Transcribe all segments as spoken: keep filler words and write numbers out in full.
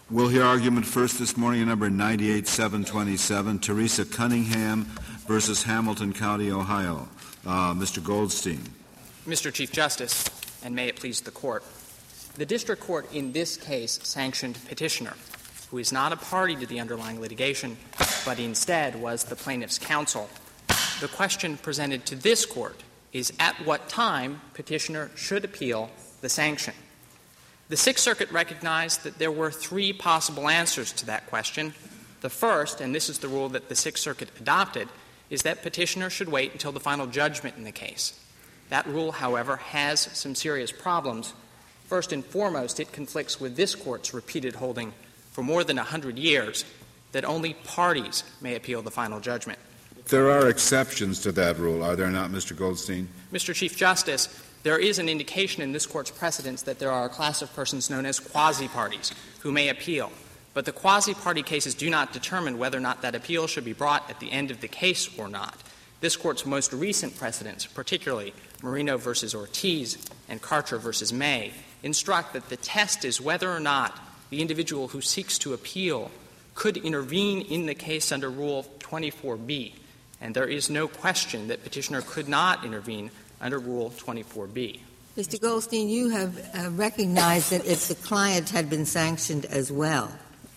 We'll hear argument first this morning in number ninety-eight seven twenty-seven, Teresa Cunningham versus Hamilton County, Ohio. Uh, Mister Goldstein. Mister Chief Justice, and may it please the Court, the District Court in this case sanctioned petitioner, who is not a party to the underlying litigation, but instead was the plaintiff's counsel. The question presented to this Court is at what time petitioner should appeal the sanction. The Sixth Circuit recognized that there were three possible answers to that question. The first, and this is the rule that the Sixth Circuit adopted, is that petitioner should wait until the final judgment in the case. That rule, however, has some serious problems. First and foremost, it conflicts with this Court's repeated holding for more than one hundred years that only parties may appeal the final judgment. There are exceptions to that rule, are there not, Mister Goldstein? Mister Chief Justice, there is an indication in this Court's precedents that there are a class of persons known as quasi-parties who may appeal. But the quasi-party cases do not determine whether or not that appeal should be brought at the end of the case or not. This Court's most recent precedents, particularly Marino versus Ortiz and Karcher versus May, instruct that the test is whether or not the individual who seeks to appeal could intervene in the case under Rule twenty-four B. And there is no question that petitioner could not intervene under Rule twenty-four B. Mister Goldstein, you have uh, recognized that if the client had been sanctioned as well,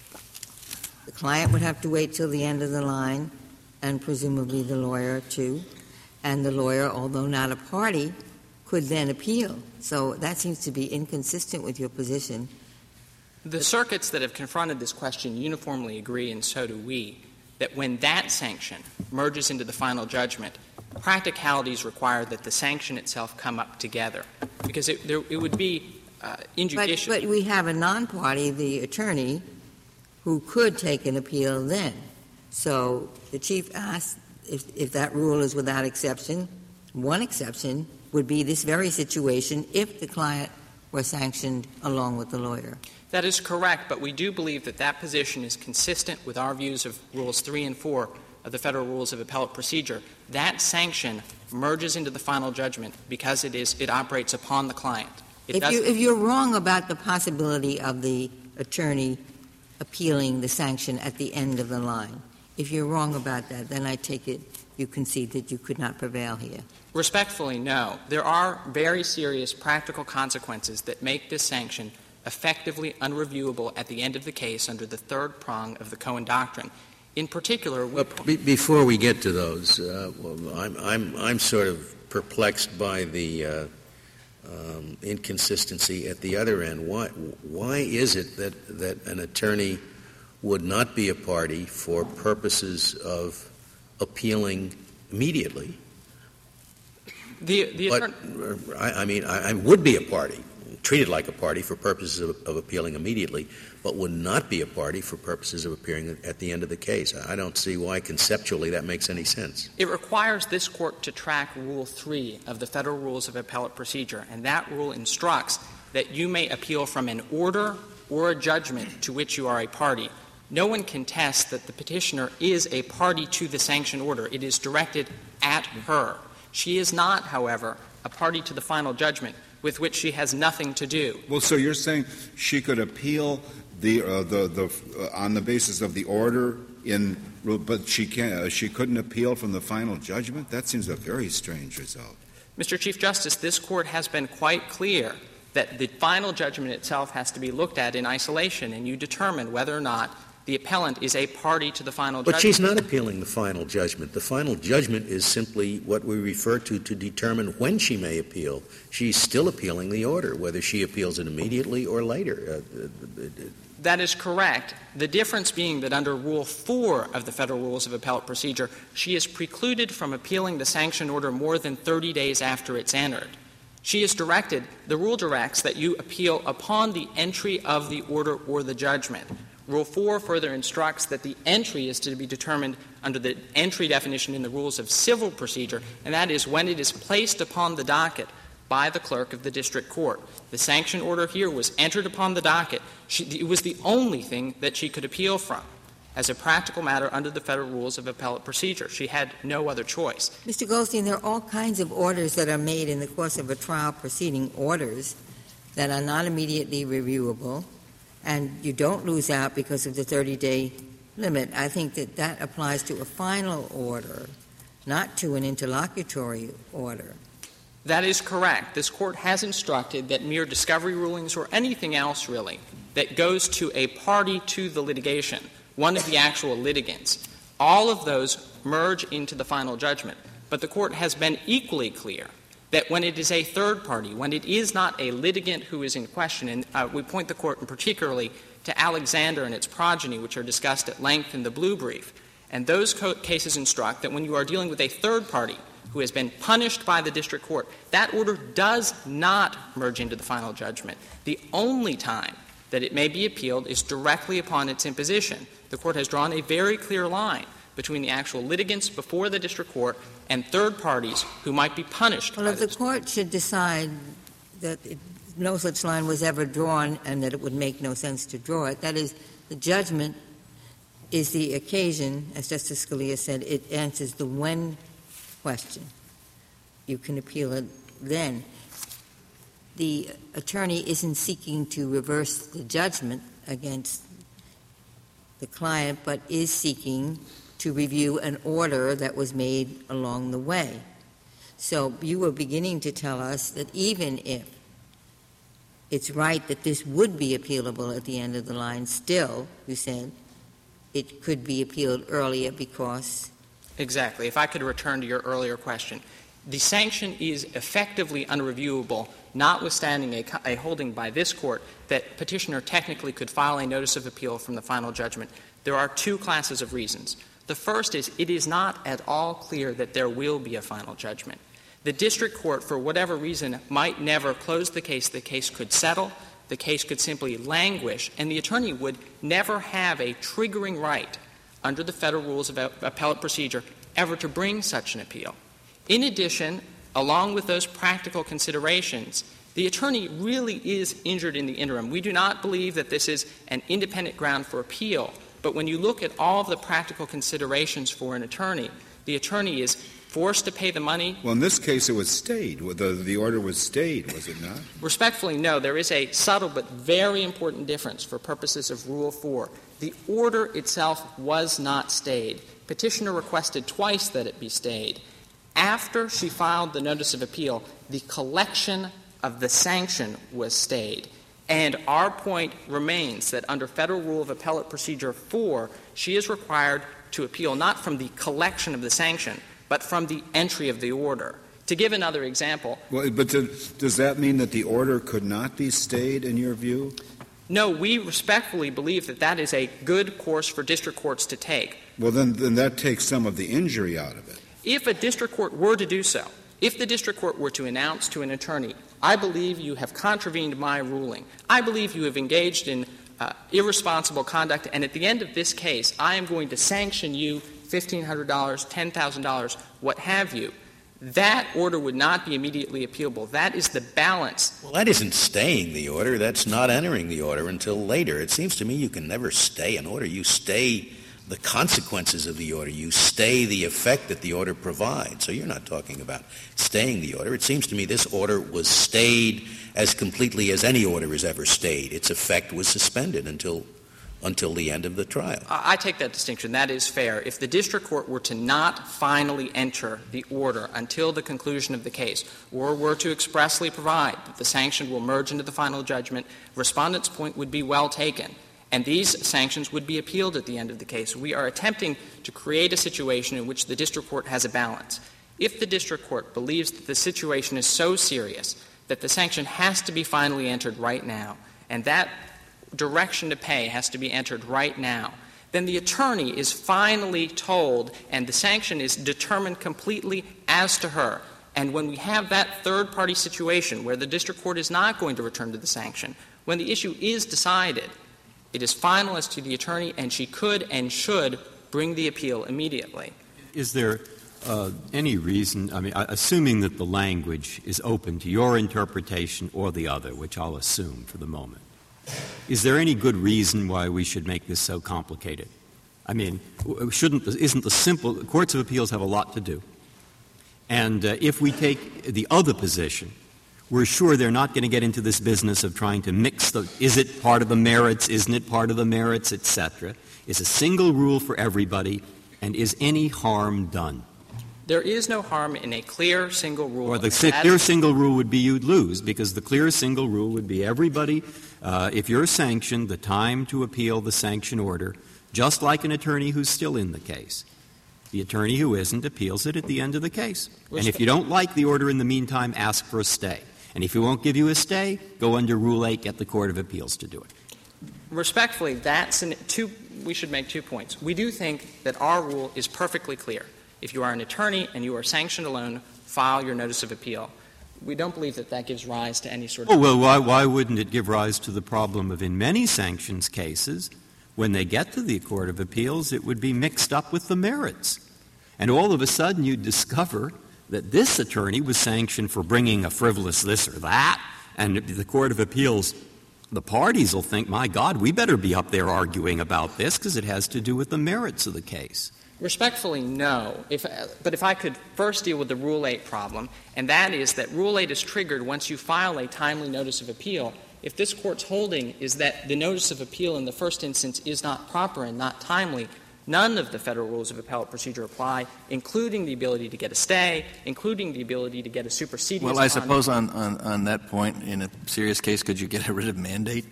the client would have to wait till the end of the line, and presumably the lawyer too, and the lawyer, although not a party, could then appeal. So that seems to be inconsistent with your position. The circuits that have confronted this question uniformly agree, and so do we, that when that sanction merges into the final judgment, practicalities require that the sanction itself come up together, because it, there, it would be uh, injudicious. But, but we have a non-party, the attorney, who could take an appeal then. So the Chief asked if, if that rule is without exception. One exception would be this very situation if the client were sanctioned along with the lawyer. That is correct, but we do believe that that position is consistent with our views of Rules three and four of the Federal Rules of Appellate Procedure. That sanction merges into the final judgment because it is it operates upon the client. It if, you, if you're wrong about the possibility of the attorney appealing the sanction at the end of the line, if you're wrong about that, then I take it you concede that you could not prevail here. Respectfully, no. There are very serious practical consequences that make this sanction effectively unreviewable at the end of the case under the third prong of the Cohen Doctrine. In particular, we well, be, before we get to those, uh, well, I'm, I'm, I'm sort of perplexed by the uh, um, inconsistency at the other end. Why, why is it that, that an attorney would not be a party for purposes of appealing immediately? The, the but, attorney- I, I mean, I, I would be a party, treated like a party for purposes of, of appealing immediately, but would not be a party for purposes of appearing at the end of the case. I don't see why conceptually that makes any sense. It requires this Court to track Rule three of the Federal Rules of Appellate Procedure, and that rule instructs that you may appeal from an order or a judgment to which you are a party. No one contests that the petitioner is a party to the sanction order. It is directed at her. She is not, however, a party to the final judgment with which she has nothing to do. Well, so you're saying she could appeal the uh, the the uh, on the basis of the order in, but she can't. Uh, she couldn't appeal from the final judgment. That seems a very strange result. Mister Chief Justice, this Court has been quite clear that the final judgment itself has to be looked at in isolation, and you determine whether or not the appellant is a party to the final but judgment. But she's not appealing the final judgment. The final judgment is simply what we refer to to determine when she may appeal. She's still appealing the order, whether she appeals it immediately or later. Uh, that is correct. The difference being that under Rule four of the Federal Rules of Appellate Procedure, she is precluded from appealing the sanction order more than thirty days after it's entered. She is directed — the rule directs that you appeal upon the entry of the order or the judgment. Rule four further instructs that the entry is to be determined under the entry definition in the Rules of Civil Procedure, and that is when it is placed upon the docket by the clerk of the district court. The sanction order here was entered upon the docket. She, it was the only thing that she could appeal from. As a practical matter, under the Federal Rules of Appellate Procedure, she had no other choice. Mister Goldstein, there are all kinds of orders that are made in the course of a trial proceeding, orders that are not immediately reviewable, and you don't lose out because of the thirty-day limit, I think that that applies to a final order, not to an interlocutory order. That is correct. This Court has instructed that mere discovery rulings or anything else, really, that goes to a party to the litigation, one of the actual litigants, all of those merge into the final judgment. But the Court has been equally clear that when it is a third party, when it is not a litigant who is in question, and uh, we point the Court in particularly to Alexander and its progeny, which are discussed at length in the blue brief, and those co- cases instruct that when you are dealing with a third party who has been punished by the district court, that order does not merge into the final judgment. The only time that it may be appealed is directly upon its imposition. The Court has drawn a very clear line between the actual litigants before the district court and third parties who might be punished. Well, if the court should decide that it, no such line was ever drawn and that it would make no sense to draw it, that is, the judgment is the occasion, as Justice Scalia said, it answers the when question. You can appeal it then. The attorney isn't seeking to reverse the judgment against the client, but is seeking to review an order that was made along the way. So you were beginning to tell us that even if it's right that this would be appealable at the end of the line, still, you said, it could be appealed earlier because Exactly. If I could return to your earlier question, the sanction is effectively unreviewable, notwithstanding a, a holding by this Court that petitioner technically could file a notice of appeal from the final judgment. There are two classes of reasons. The first is it is not at all clear that there will be a final judgment. The district court, for whatever reason, might never close the case. The case could settle. The case could simply languish, and the attorney would never have a triggering right under the Federal Rules of Appellate Procedure ever to bring such an appeal. In addition, along with those practical considerations, the attorney really is injured in the interim. We do not believe that this is an independent ground for appeal, but when you look at all of the practical considerations for an attorney, the attorney is forced to pay the money. Well, in this case, it was stayed. The, the order was stayed, was it not? Respectfully, no. There is a subtle but very important difference for purposes of Rule four. The order itself was not stayed. Petitioner requested twice that it be stayed. After she filed the notice of appeal, the collection of the sanction was stayed. And our point remains that under Federal Rule of Appellate Procedure four, she is required to appeal not from the collection of the sanction, but from the entry of the order. To give another example. Well, but to, does that mean that the order could not be stayed, in your view? No, we respectfully believe that that is a good course for district courts to take. Well, then, then that takes some of the injury out of it. If a district court were to do so, if the district court were to announce to an attorney, I believe you have contravened my ruling, I believe you have engaged in uh, irresponsible conduct, and at the end of this case, I am going to sanction you fifteen hundred dollars, ten thousand dollars, what have you, that order would not be immediately appealable. That is the balance. Well, that isn't staying the order. That's not entering the order until later. It seems to me you can never stay an order. You stay the consequences of the order. You stay the effect that the order provides. So you're not talking about staying the order. It seems to me this order was stayed as completely as any order is ever stayed. Its effect was suspended until until the end of the trial. I take that distinction. That is fair. If the district court were to not finally enter the order until the conclusion of the case, or were to expressly provide that the sanction will merge into the final judgment, respondent's point would be well taken, and these sanctions would be appealed at the end of the case. We are attempting to create a situation in which the district court has a balance. If the district court believes that the situation is so serious that the sanction has to be finally entered right now, and that direction to pay has to be entered right now, then the attorney is finally told and the sanction is determined completely as to her. And when we have that third-party situation where the district court is not going to return to the sanction, when the issue is decided, it is final as to the attorney, and she could and should bring the appeal immediately. Is there uh, any reason, I mean, assuming that the language is open to your interpretation or the other, which I'll assume for the moment, is there any good reason why we should make this so complicated? I mean, shouldn't the, isn't the simple – courts of appeals have a lot to do. And uh, if we take the other position, we're sure they're not going to get into this business of trying to mix the, is it part of the merits, isn't it part of the merits, et cetera. It's a single rule for everybody, and is any harm done? There is no harm in a clear single rule. Or the si- clear single rule would be you'd lose, because the clear single rule would be everybody, uh, if you're sanctioned, the time to appeal the sanction order, just like an attorney who's still in the case. The attorney who isn't appeals it at the end of the case. And if you don't like the order in the meantime, ask for a stay. And if he won't give you a stay, go under Rule eight, get the Court of Appeals to do it. Respectfully, that's an, two, we should make two points. We do think that our rule is perfectly clear. If you are an attorney and you are sanctioned alone, file your notice of appeal. We don't believe that that gives rise to any sort of... Oh, well, why, why wouldn't it give rise to the problem of, in many sanctions cases, when they get to the Court of Appeals, it would be mixed up with the merits. And all of a sudden you'd discover that this attorney was sanctioned for bringing a frivolous this or that, and the Court of Appeals, the parties will think, my God, we better be up there arguing about this because it has to do with the merits of the case. Respectfully, no. If, but if I could first deal with the Rule eight problem, and that is that Rule eight is triggered once you file a timely notice of appeal. If this Court's holding is that the notice of appeal in the first instance is not proper and not timely, none of the Federal rules of appellate procedure apply, including the ability to get a stay, including the ability to get a supersedious. Well, I suppose on, on, on that point, in a serious case, could you get a writ of mandate?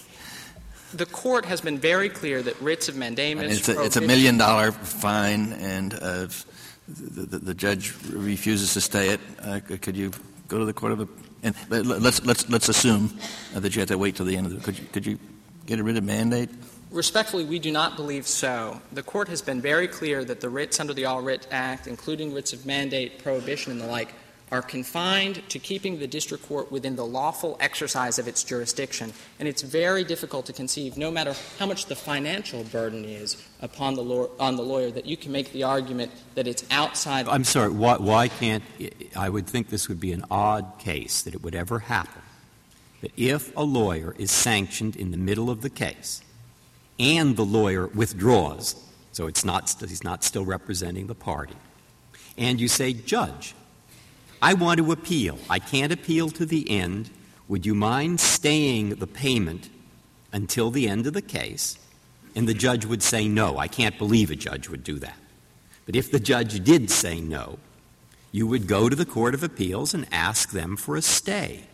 The Court has been very clear that writs of mandamus... I mean, it's, a, it's a million-dollar fine, and uh, the, the, the judge refuses to stay it. Uh, could you go to the Court of a... And let's, let's, let's assume uh, that you have to wait till the end of it. Could you, could you get a writ of mandate? Respectfully, we do not believe so. The Court has been very clear that the writs under the All Writ Act, including writs of mandate, prohibition, and the like, are confined to keeping the district court within the lawful exercise of its jurisdiction. And it's very difficult to conceive, no matter how much the financial burden is upon the law- on the lawyer, that you can make the argument that it's outside. I'm sorry, why, why can't — I would think this would be an odd case that it would ever happen, that if a lawyer is sanctioned in the middle of the case and the lawyer withdraws, so it's not st- he's not still representing the party, and you say, Judge, I want to appeal. I can't appeal to the end. Would you mind staying the payment until the end of the case? And the judge would say no. I can't believe a judge would do that. But if the judge did say no, you would go to the Court of Appeals and ask them for a stay.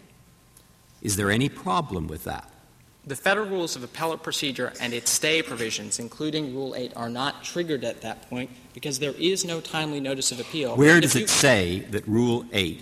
Is there any problem with that? The Federal rules of appellate procedure and its stay provisions, including Rule eight, are not triggered at that point because there is no timely notice of appeal. Where does you, it say that Rule eight,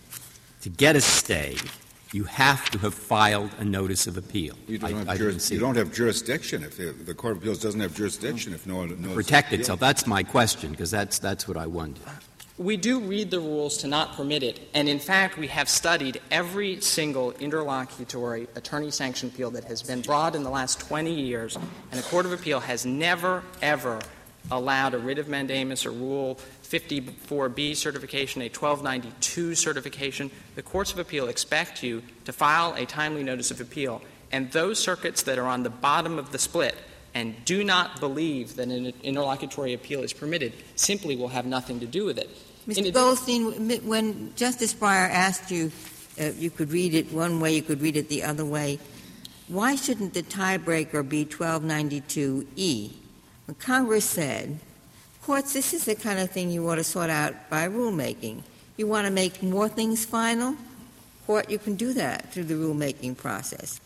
to get a stay, you have to have filed a notice of appeal? You don't, I, have, I juris, you don't have jurisdiction if the, the Court of Appeals doesn't have jurisdiction if no one knows. Protect itself. That's my question, because that's, that's what I wonder. We do read the rules to not permit it, and in fact we have studied every single interlocutory attorney-sanctioned appeal that has been brought in the last twenty years, and the Court of Appeal has never, ever allowed a writ of mandamus or Rule fifty-four B certification, a twelve ninety-two certification. The Courts of Appeal expect you to file a timely notice of appeal, and those circuits that are on the bottom of the split and do not believe that an interlocutory appeal is permitted simply will have nothing to do with it. Mister Goldstein, when Justice Breyer asked you, uh, you could read it one way, you could read it the other way, why shouldn't the tiebreaker be twelve ninety-two E? When Congress said, courts, this is the kind of thing you ought to sort out by rulemaking. You want to make more things final? Court, you can do that through the rulemaking process.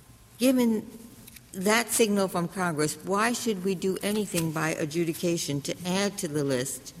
Given that signal from Congress, why should we do anything by adjudication to add to the list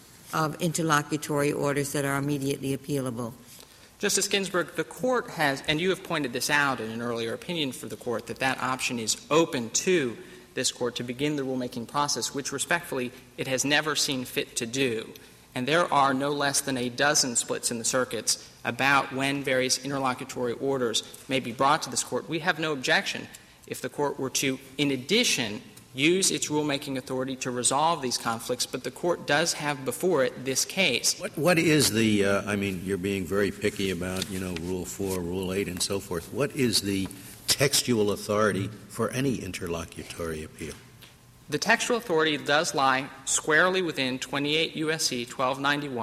of interlocutory orders that are immediately appealable? Justice Ginsburg, the Court has, and you have pointed this out in an earlier opinion for the Court, that that option is open to this Court to begin the rulemaking process, which respectfully it has never seen fit to do. And there are no less than a dozen splits in the circuits about when various interlocutory orders may be brought to this Court. We have no objection if the Court were to, in addition, use its rulemaking authority to resolve these conflicts, but the Court does have before it this case. What, what is the, uh, I mean, you're being very picky about, you know, Rule four, Rule eight, and so forth. What is the textual authority for any interlocutory appeal? The textual authority does lie squarely within twenty-eight U S C twelve ninety-one.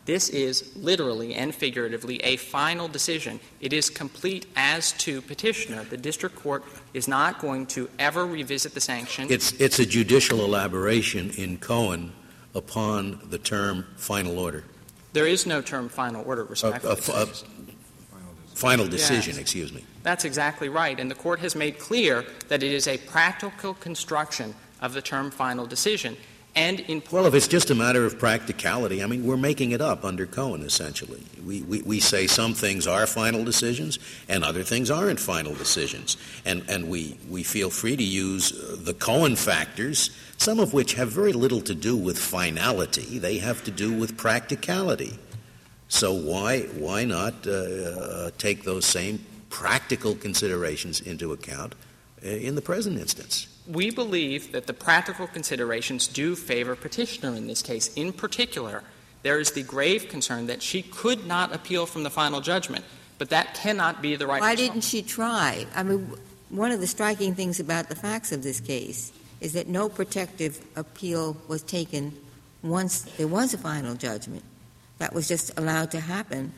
This is literally and figuratively a final decision. It is complete as to petitioner. The district court is not going to ever revisit the sanction. It's, it's a judicial elaboration in Cohen upon the term final order. There is no term final order, respectfully. A, a, a final decision, yes. excuse me. That's exactly right. And the Court has made clear that it is a practical construction of the term final decision. And in Well, if it's just a matter of practicality, I mean, we're making it up under Cohen, essentially. We, we, we say some things are final decisions and other things aren't final decisions. And, and we, we feel free to use uh, the Cohen factors, some of which have very little to do with finality. They have to do with practicality. So why, why not uh, uh, take those same practical considerations into account uh, in the present instance? We believe that the practical considerations do favor petitioner in this case. In particular, there is the grave concern that she could not appeal from the final judgment, but that cannot be the right Why result. didn't she try? I mean, one of the striking things about the facts of this case is that no protective appeal was taken once there was a final judgment. That was just allowed to happen.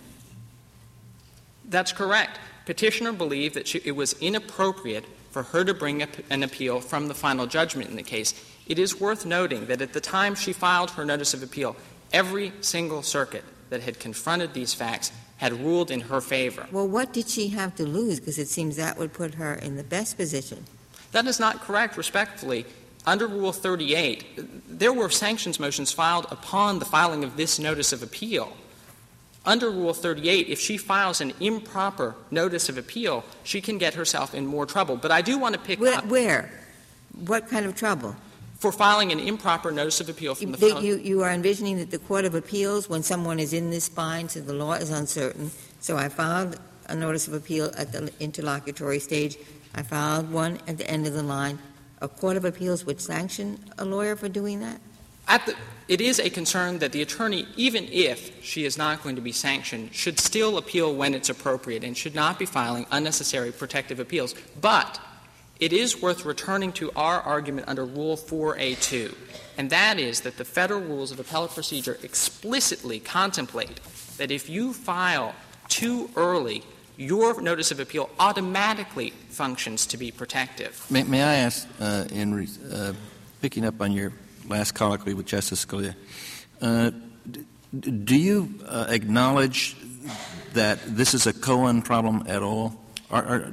That's correct. Petitioner believed that she, it was inappropriate for her to bring a, an appeal from the final judgment in the case. It is worth noting that at the time she filed her notice of appeal, every single circuit that had confronted these facts had ruled in her favor. Well, what did she have to lose? Because it seems that would put her in the best position. That is not correct, respectfully. Under Rule thirty-eight, there were sanctions motions filed upon the filing of this notice of appeal. Under Rule thirty-eight, if she files an improper notice of appeal, she can get herself in more trouble. But I do want to pick Where? up where? What kind of trouble? for filing an improper notice of appeal from the You, final. you, you are envisioning that the Court of Appeals, when someone is in this bind, so the law is uncertain, so I filed a notice of appeal at the interlocutory stage, I filed one at the end of the line. A Court of Appeals would sanction a lawyer for doing that? At the, it is a concern that the attorney, even if she is not going to be sanctioned, should still appeal when it's appropriate and should not be filing unnecessary protective appeals. But it is worth returning to our argument under Rule four A two, and that is that the Federal Rules of Appellate Procedure explicitly contemplate that if you file too early, your notice of appeal automatically functions to be protective. May, may I ask, uh, in re, uh, picking up on your last colloquy with Justice Scalia, uh, d- do you uh, acknowledge that this is a Cohen problem at all? Are, are,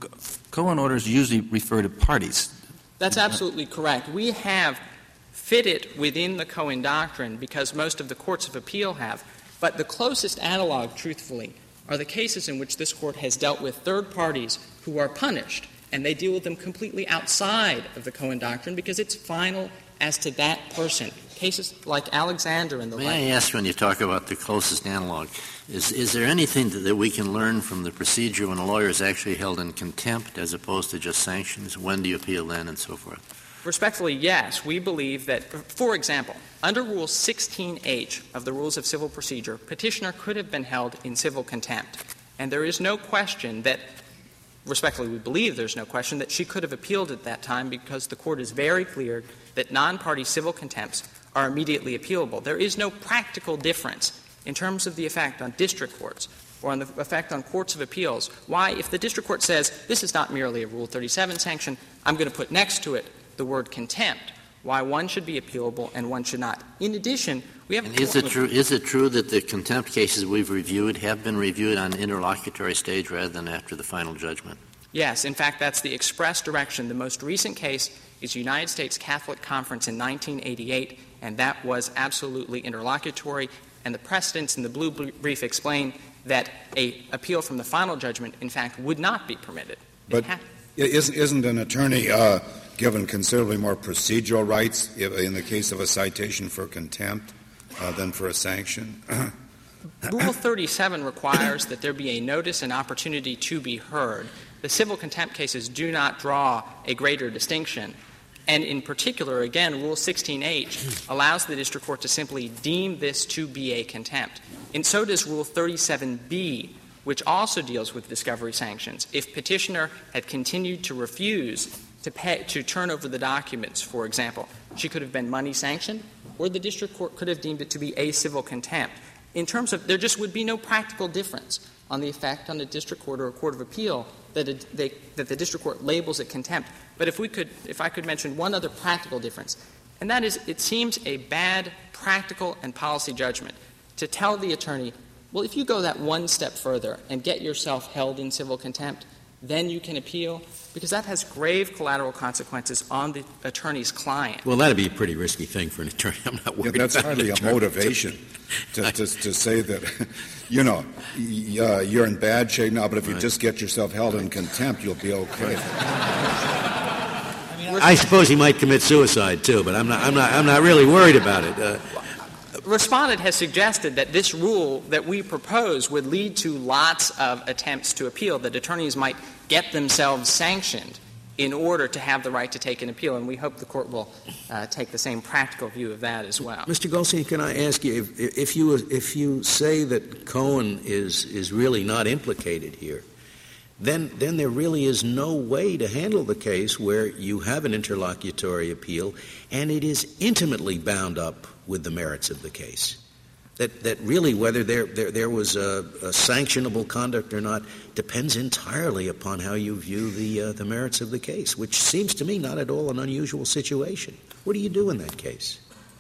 Cohen orders usually refer to parties. That's absolutely correct. We have fit it within the Cohen doctrine because most of the courts of appeal have, but the closest analog, truthfully, are the cases in which this Court has dealt with third parties who are punished, and they deal with them completely outside of the Cohen doctrine because it's final as to that person. Cases like Alexander and the May like. I ask, when you talk about the closest analog, is, is there anything that, that we can learn from the procedure when a lawyer is actually held in contempt as opposed to just sanctions? When do you appeal then and so forth? Respectfully, yes. We believe that, for example, under Rule sixteen H of the Rules of Civil Procedure, petitioner could have been held in civil contempt. And there is no question that, respectfully, we believe there's no question that she could have appealed at that time because the Court is very clear that non-party civil contempts are immediately appealable. There is no practical difference in terms of the effect on district courts or on the effect on courts of appeals. Why, if the district court says this is not merely a Rule thirty-seven sanction, I'm going to put next to it the word contempt, why one should be appealable and one should not. In addition, we have And is it true, is it true that the contempt cases we've reviewed have been reviewed on interlocutory stage rather than after the final judgment? Yes. In fact, that's the express direction. The most recent case is United States Catholic Conference in nineteen eighty-eight, and that was absolutely interlocutory. And the precedents in the blue brief explain that a appeal from the final judgment, in fact, would not be permitted. But ha- isn't, isn't an attorney uh, given considerably more procedural rights if, in the case of a citation for contempt uh, than for a sanction? Rule thirty-seven requires that there be a notice and opportunity to be heard. The civil contempt cases do not draw a greater distinction. And in particular, again, Rule sixteen H allows the district court to simply deem this to be a contempt. And so does Rule thirty-seven B, which also deals with discovery sanctions. If petitioner had continued to refuse to pay, to turn over the documents, for example, she could have been money sanctioned, or the district court could have deemed it to be a civil contempt. in terms of there just would be no practical difference on the effect on a district court or a court of appeal that, it, they, that the district court labels it contempt. But if we could, if I could mention one other practical difference, and that is it seems a bad practical and policy judgment to tell the attorney, well, if you go that one step further and get yourself held in civil contempt, then you can appeal, because that has grave collateral consequences on the attorney's client. Well, that'd be a pretty risky thing for an attorney. I'm not worried Yeah, that's about hardly a motivation to, to, to say that, you know, y- uh, you're in bad shape now, but if you Right. just get yourself held in contempt, you'll be okay. I suppose he might commit suicide too, but I'm not. I'm not. I'm not really worried about it. Uh, Respondent has suggested that this rule that we propose would lead to lots of attempts to appeal, that attorneys might get themselves sanctioned in order to have the right to take an appeal, and we hope the Court will uh, take the same practical view of that as well. Mister Goldstein, can I ask you, if, if you if you say that Cohen is is really not implicated here, then then there really is no way to handle the case where you have an interlocutory appeal and it is intimately bound up with the merits of the case. That that really whether there there, there was a, a sanctionable conduct or not depends entirely upon how you view the uh, the merits of the case, which seems to me not at all an unusual situation. What do you do in that case?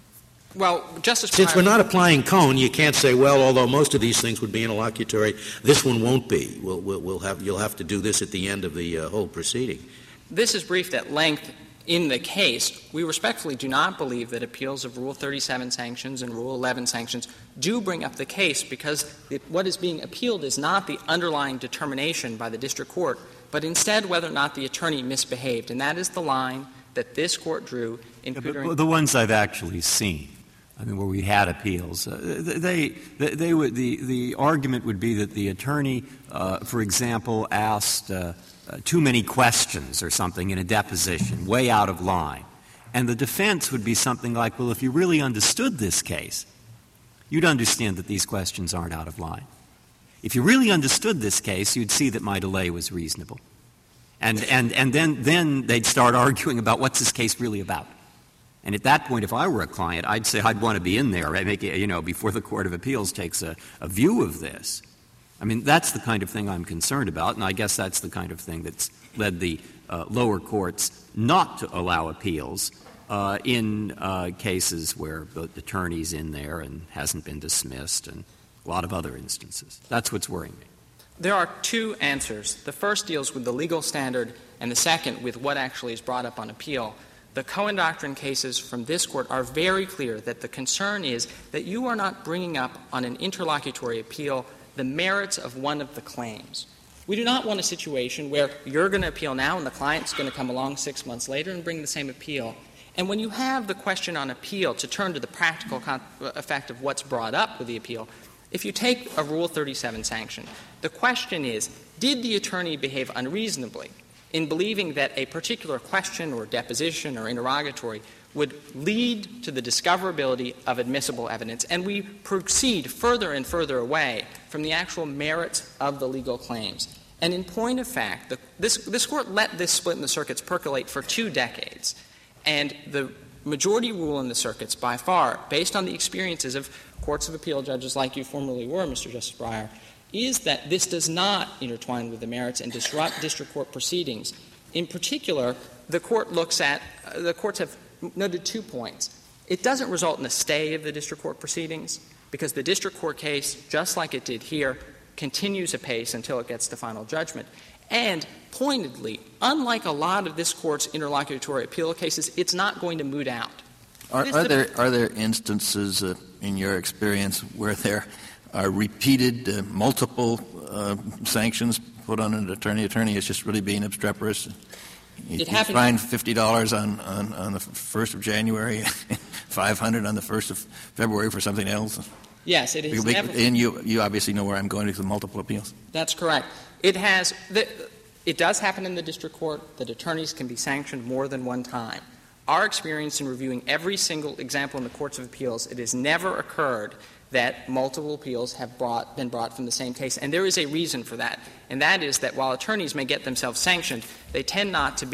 Well, Justice Since Breyer, we're not applying Cohen, you can't say, well, although most of these things would be interlocutory, this one won't be. We'll, we'll, we'll have you'll have to do this at the end of the uh, whole proceeding. this is briefed at length in the case. We respectfully do not believe that appeals of Rule thirty-seven sanctions and Rule eleven sanctions do bring up the case, because it, what is being appealed is not the underlying determination by the district court, but instead whether or not the attorney misbehaved. And that is the line that this Court drew in Yeah, Cooter. but the ones I've actually seen, I mean, where we had appeals, uh, they, they, they would, the, the argument would be that the attorney, uh, for example, asked uh, uh, too many questions or something in a deposition, way out of line. And the defense would be something like, well, if you really understood this case, you'd understand that these questions aren't out of line. If you really understood this case, you'd see that my delay was reasonable. And, and, and then, then they'd start arguing about what's this case really about. And at that point, if I were a client, I'd say I'd want to be in there, right, make it, you know, before the Court of Appeals takes a, a view of this. I mean, that's the kind of thing I'm concerned about, and I guess that's the kind of thing that's led the uh, lower courts not to allow appeals uh, in uh, cases where the attorney's in there and hasn't been dismissed, and a lot of other instances. That's what's worrying me. There are two answers. The first deals with the legal standard, and the second with what actually is brought up on appeal. The Cohen Doctrine cases from this Court are very clear that the concern is that you are not bringing up on an interlocutory appeal the merits of one of the claims. We do not want a situation where you're going to appeal now and the client's going to come along six months later and bring the same appeal. And when you have the question on appeal, to turn to the practical con- effect of what's brought up with the appeal, if you take a Rule thirty-seven sanction, the question is, did the attorney behave unreasonably in believing that a particular question or deposition or interrogatory would lead to the discoverability of admissible evidence, and we proceed further and further away from the actual merits of the legal claims. And in point of fact, the, this, this Court let this split in the circuits percolate for two decades, and the majority rule in the circuits, by far, based on the experiences of courts of appeal judges like you formerly were, Mister Justice Breyer, is that this does not intertwine with the merits and disrupt district court proceedings. In particular, the Court looks at uh, — the courts have noted two points. It doesn't result in a stay of the district court proceedings, because the district court case, just like it did here, continues apace until it gets to final judgment. And pointedly, unlike a lot of this Court's interlocutory appeal cases, it's not going to moot out. Are, It is are the- there are there instances uh, in your experience where there are repeated uh, multiple uh, sanctions put on an attorney? Attorney is just really being obstreperous. You, It you happens- find fifty dollars on, on, on the first of January, five hundred dollars on the first of February for something else. Yes, it is We- never — and you you obviously know where I'm going with the multiple appeals. That's correct. It has the, it does happen in the district court that attorneys can be sanctioned more than one time. Our experience in reviewing every single example in the courts of appeals, it has never occurred that multiple appeals have brought, been brought from the same case. And there is a reason for that, and that is that while attorneys may get themselves sanctioned, they tend not to be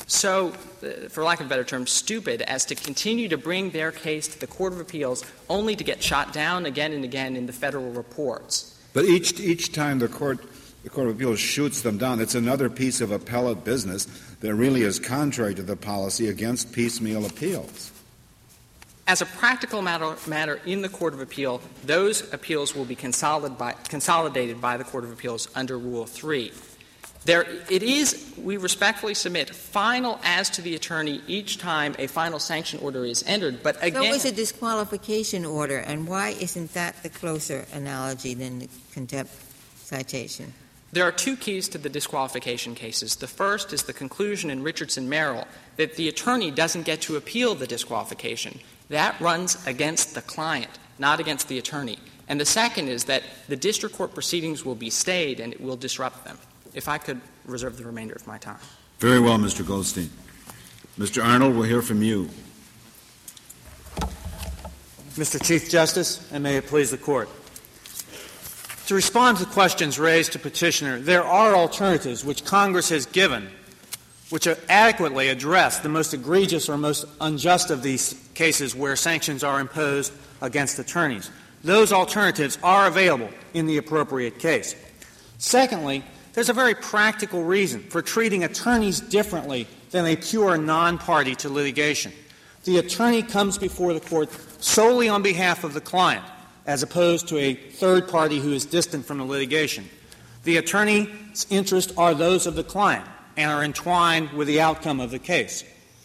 so, uh, for lack of a better term, stupid as to continue to bring their case to the Court of Appeals only to get shot down again and again in the federal reports. But each each time the court the Court of Appeals shoots them down, it's another piece of appellate business that really is contrary to the policy against piecemeal appeals. As a practical matter, matter in the Court of Appeal, those appeals will be consolidated by, consolidated by the Court of Appeals under Rule three. There, it is, we respectfully submit, final as to the attorney each time a final sanction order is entered. But again, so is a disqualification order, and why isn't that the closer analogy than the contempt citation? There are two keys to the disqualification cases. The first is the conclusion in Richardson-Merrill that the attorney doesn't get to appeal the disqualification. That runs against the client, not against the attorney. And the second is that the district court proceedings will be stayed and it will disrupt them. If I could reserve the remainder of my time. Very well, Mister Goldstein. Mister Arnold, we'll hear from you. Mister Chief Justice, and may it please the Court. To respond to questions raised to Petitioner, there are alternatives which Congress has given which adequately address the most egregious or most unjust of these cases where sanctions are imposed against attorneys. Those alternatives are available in the appropriate case. Secondly, there's a very practical reason for treating attorneys differently than a pure non-party to litigation. The attorney comes before the court solely on behalf of the client, as opposed to a third party who is distant from the litigation. The attorney's interests are those of the client and are entwined with the outcome of the case.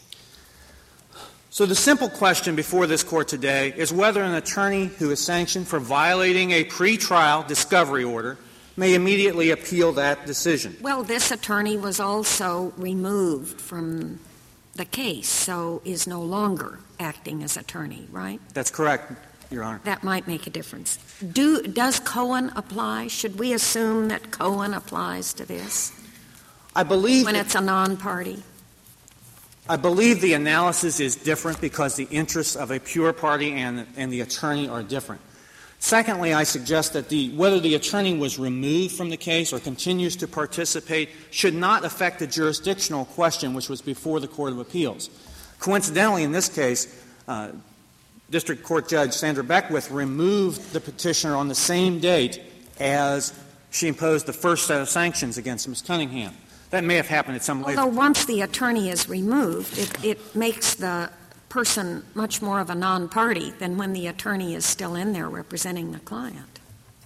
So the simple question before this Court today is whether an attorney who is sanctioned for violating a pretrial discovery order may immediately appeal that decision. Well, this attorney was also removed from the case, so is no longer acting as attorney, right? That's correct, Your Honor. That might make a difference. Do, does Cohen apply? Should we assume that Cohen applies to this? I believe when it's a non-party? I believe the analysis is different because the interests of a pure party and, and the attorney are different. Secondly, I suggest that the, whether the attorney was removed from the case or continues to participate should not affect the jurisdictional question which was before the Court of Appeals. Coincidentally, in this case, uh, District Court Judge Sandra Beckwith removed the petitioner on the same date as she imposed the first set of sanctions against Miz Cunningham. That may have happened at some later. Although once the attorney is removed, it, it makes the person much more of a non-party than when the attorney is still in there representing the client.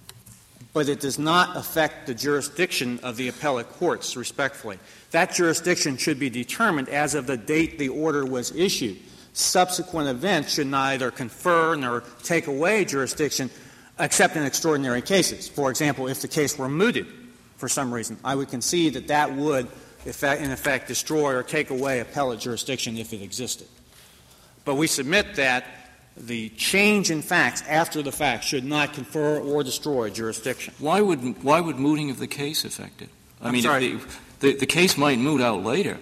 But it does not affect the jurisdiction of the appellate courts, respectfully. That jurisdiction should be determined as of the date the order was issued. Subsequent events should neither confer nor take away jurisdiction except in extraordinary cases. For example, if the case were mooted for some reason, I would concede that that would, in effect, destroy or take away appellate jurisdiction if it existed. But we submit that the change in facts after the fact should not confer or destroy jurisdiction. Why would why would mooting of the case affect it? I I'm mean, sorry. If the, the the case might moot out later,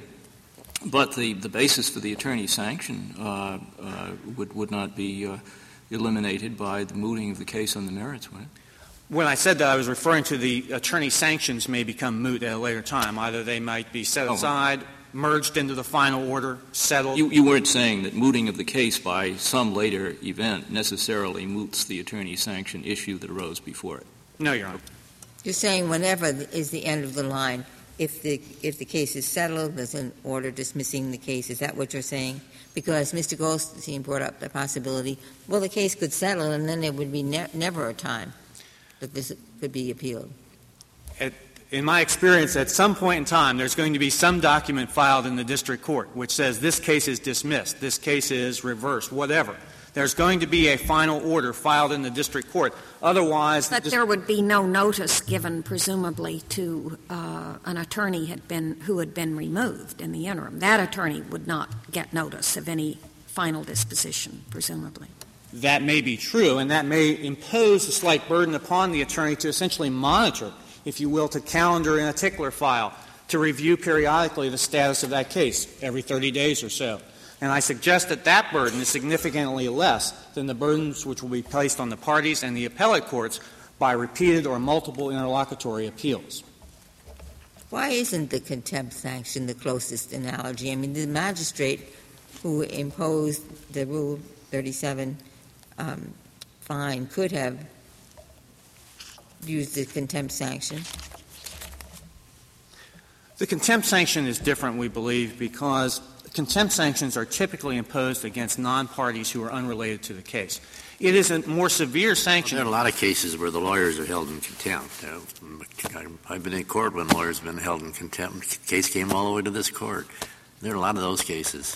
but the, the basis for the attorney's sanction uh, uh, would would not be uh, eliminated by the mooting of the case on the merits, would it? When I said that, I was referring to the attorney sanctions may become moot at a later time. Either they might be set Oh. aside, merged into the final order, settled. You, you weren't saying that mooting of the case by some later event necessarily moots the attorney sanction issue that arose before it. No, Your Honor. You're saying whenever is the end of the line, if the if the case is settled, there's an order dismissing the case. Is that what you're saying? Because Mister Goldstein brought up the possibility, well, the case could settle and then there would be ne- never a time that this could be appealed. At, in my experience, at some point in time, there's going to be some document filed in the district court which says this case is dismissed, this case is reversed, whatever. There's going to be a final order filed in the district court. Otherwise, But the there would be no notice given, presumably, to uh, an attorney had been, who had been removed in the interim. That attorney would not get notice of any final disposition, presumably. that may be true, and that may impose a slight burden upon the attorney to essentially monitor, if you will, to calendar in a tickler file, to review periodically the status of that case every thirty days or so. And I suggest that that burden is significantly less than the burdens which will be placed on the parties and the appellate courts by repeated or multiple interlocutory appeals. Why isn't the contempt sanction the closest analogy? I mean, the magistrate who imposed the Rule thirty-seven um, fine could have used the contempt sanction. The contempt sanction is different, we believe, because contempt sanctions are typically imposed against non-parties who are unrelated to the case. It is a more severe sanction. Well, there are a lot of cases where the lawyers are held in contempt. Uh, I've been in court when lawyers have been held in contempt. The case came all the way to this court. There are a lot of those cases.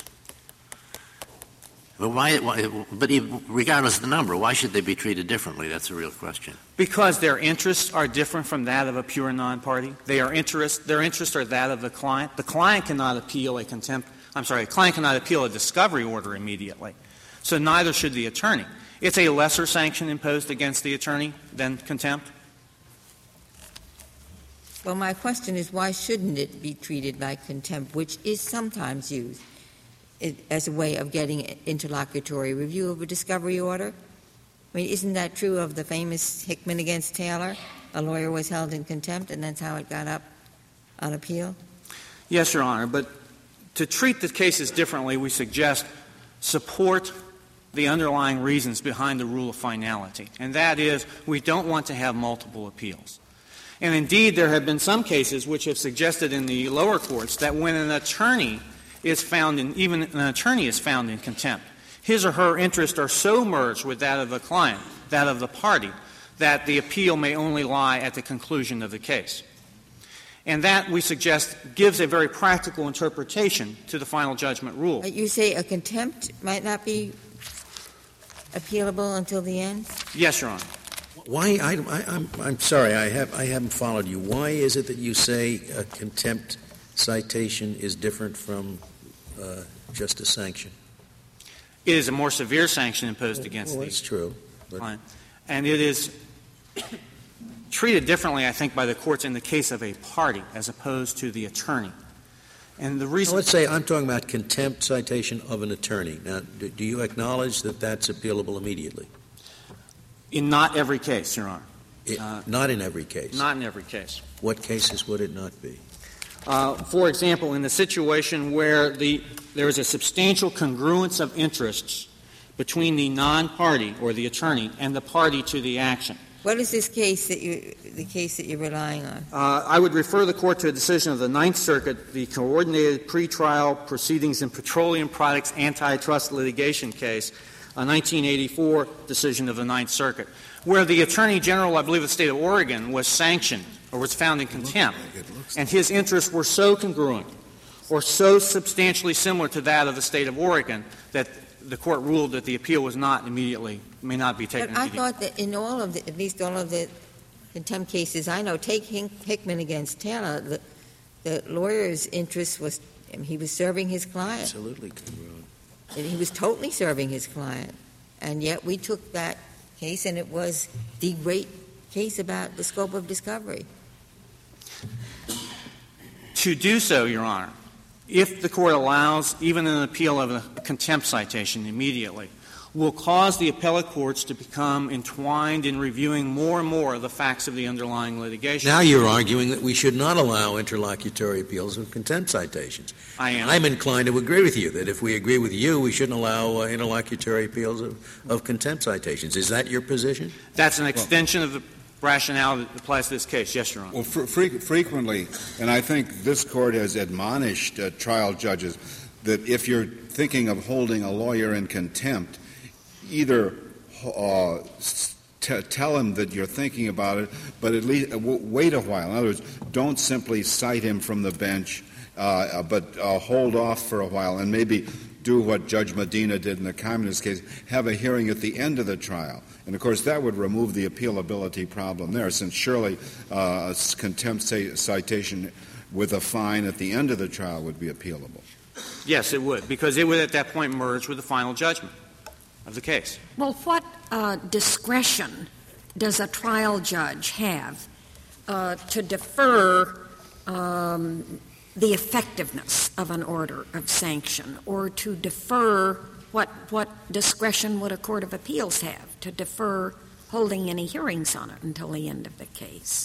But why? why but even, regardless of the number, why should they be treated differently? That's a real question. Because their interests are different from that of a pure non-party. They are interest, their interests are that of the client. The client cannot appeal a contempt. I'm sorry, a client cannot appeal a discovery order immediately. So neither should the attorney. It's a lesser sanction imposed against the attorney than contempt. Well, my question is, why shouldn't it be treated like contempt, which is sometimes used it, as a way of getting interlocutory review of a discovery order? I mean, isn't that true of the famous Hickman against Taylor? A lawyer was held in contempt, and that's how it got up on appeal? Yes, Your Honor, but to treat the cases differently, we suggest support the underlying reasons behind the rule of finality, and that is we don't want to have multiple appeals. And indeed, there have been some cases which have suggested in the lower courts that when an attorney is found in, even an attorney is found in contempt, his or her interests are so merged with that of the client, that of the party, that the appeal may only lie at the conclusion of the case. And that, we suggest, gives a very practical interpretation to the final judgment rule. But you say a contempt might not be appealable until the end? Yes, Your Honor. Why? I, I, I'm, I'm sorry, I, have, I haven't followed you. Why is it that you say a contempt citation is different from uh, just a sanction? It is a more severe sanction imposed well, against well, the that's true. But client. And it is treated differently, I think, by the courts in the case of a party as opposed to the attorney. And the reason— now, let's say I'm talking about contempt citation of an attorney. Now, do, do you acknowledge that that's appealable immediately? In not every case, Your Honor. It, uh, not in every case? Not in every case. What cases would it not be? Uh, for example, in the situation where the, there is a substantial congruence of interests between the non-party or the attorney and the party to the action. What is this case that you, the case that you're relying on? Uh, I would refer the Court to a decision of the Ninth Circuit, the Coordinated Pretrial Proceedings in Petroleum Products Antitrust Litigation case, a nineteen eighty-four decision of the Ninth Circuit, where the Attorney General, I believe the State of Oregon, was sanctioned or was found in contempt, and his interests were so congruent or so substantially similar to that of the State of Oregon that the Court ruled that the appeal was not immediately, may not be taken But I immediately. thought that in all of the, at least all of the contempt cases I know, take Hickman against Taylor, the, the lawyer's interest was, I mean, he was serving his client. Absolutely congruent. And he was totally serving his client. And yet we took that case, and it was the great case about the scope of discovery. To do so, Your Honor, if the Court allows even an appeal of a contempt citation immediately, will cause the appellate courts to become entwined in reviewing more and more of the facts of the underlying litigation. Now you're arguing that we should not allow interlocutory appeals of contempt citations. I am. I'm inclined to agree with you that if we agree with you, we shouldn't allow uh, interlocutory appeals of, of contempt citations. Is that your position? That's an extension well, of the rationale that applies to this case. Yes, Your Honor. Well, fr- fre- frequently, and I think this Court has admonished uh, trial judges that if you're thinking of holding a lawyer in contempt, either uh, t- tell him that you're thinking about it, but at least uh, w- wait a while. In other words, don't simply cite him from the bench, uh, but uh, hold off for a while and maybe do what Judge Medina did in the Communist case, have a hearing at the end of the trial. And, of course, that would remove the appealability problem there, since surely uh, a contempt citation with a fine at the end of the trial would be appealable. Yes, it would, because it would at that point merge with the final judgment of the case. Well, what uh, discretion does a trial judge have uh, to defer um, the effectiveness of an order of sanction, or to defer what what discretion would a court of appeals have to defer holding any hearings on it until the end of the case?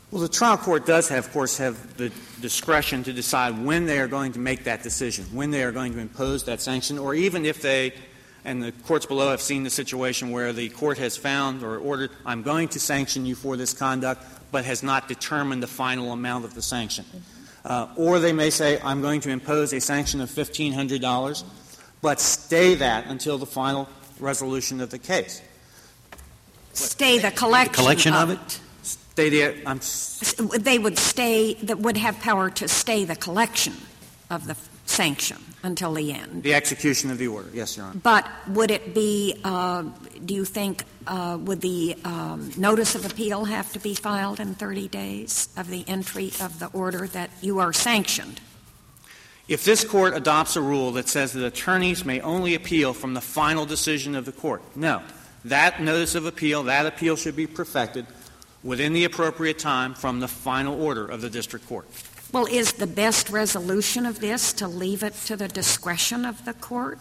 Well, the trial court does, have, of course, have the discretion to decide when they are going to make that decision, when they are going to impose that sanction, or even if they, and the courts below have seen the situation where the court has found or ordered, I'm going to sanction you for this conduct, but has not determined the final amount of the sanction. Uh, or they may say, I'm going to impose a sanction of fifteen hundred dollars, but stay that until the final resolution of the case. Stay the collection, the collection of, of it? Stay the, I'm, they would stay, that would have power to stay the collection of the sanction until the end. The execution of the order, yes, Your Honor. But would it be, uh, do you think, uh, would the um, notice of appeal have to be filed in thirty days of the entry of the order that you are sanctioned? If this court adopts a rule that says that attorneys may only appeal from the final decision of the court, no. That notice of appeal, that appeal should be perfected within the appropriate time from the final order of the district court. Well, is the best resolution of this to leave it to the discretion of the court?